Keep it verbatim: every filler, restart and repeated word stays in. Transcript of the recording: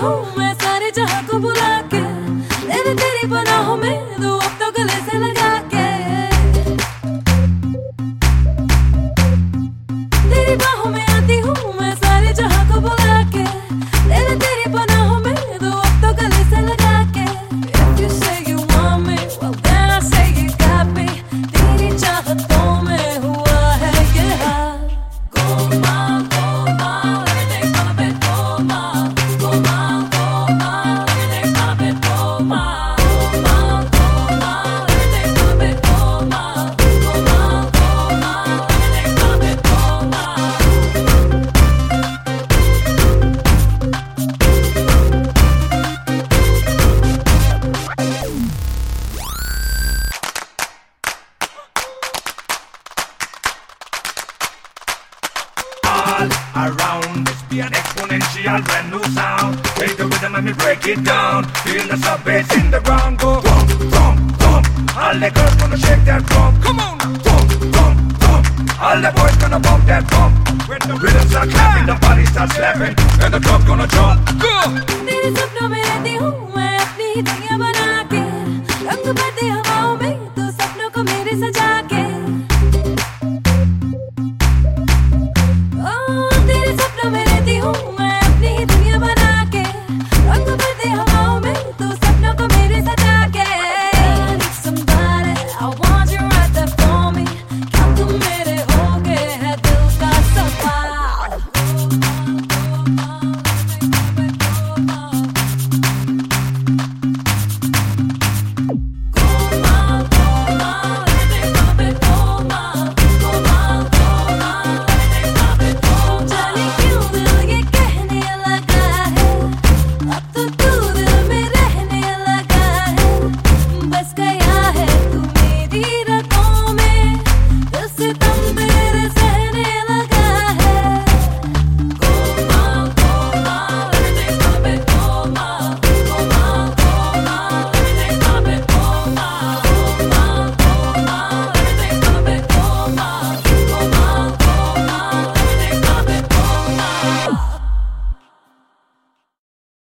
हूँ मैं सारे जहां को बुला के, तेरे तेरी पनाहों में दो अब तो गले से लगा के, तेरी बाहों में आती हूँ मैं सारे जहां को बुला के, तेरे तेरी पनाहों में दो अब तो गले से लगा के। If you say you want me, well then I say you got me, तेरी चाहतों में हुआ है ये हाल। Golmaal Golmaal everything's gonna be Golmaal, Golmaal Golmaal everything's gonna be Golmaal, Golmaal Golmaal everything's gonna be Golmaal, Golmaal Golmaal everything's gonna be Golmaal. All around, it's be an exponential brand new sound. Take the rhythm and me break it down. Feel the sub bass in the ground go thump, thump, thump. All the girls gonna shake that drum. Come on now. Thump, thump, thump. All the boys gonna bump that bump. When the rhythm start clapping, the body starts slapping, and the club gonna jump. Go! तेरे सपनों में रहती हूँ मैं अपनी ही दुनिया बना के, रंग भरती हवाओं में तू सपनों को मेरे सजा के। ओ तेरे सपनों में रहती हूँ मैं अपनी ही दुनिया बना के, रंग भरती हवाओं में तू सपनों को मेरे सजा के। I need somebody, I want you right there for me, क्या तुम मेरे होगे है दिल का सवाल। Golmaal Golmaal everything's gonna be Golmaal, Golmaal Golmaal everything's gonna be Golmaal. जाने क्यों दिल ये कहने लगा है, अब तो तू दिल में रहने लगा है, बस गया है तू मेरी रगों में, दिल से तुम तेरे से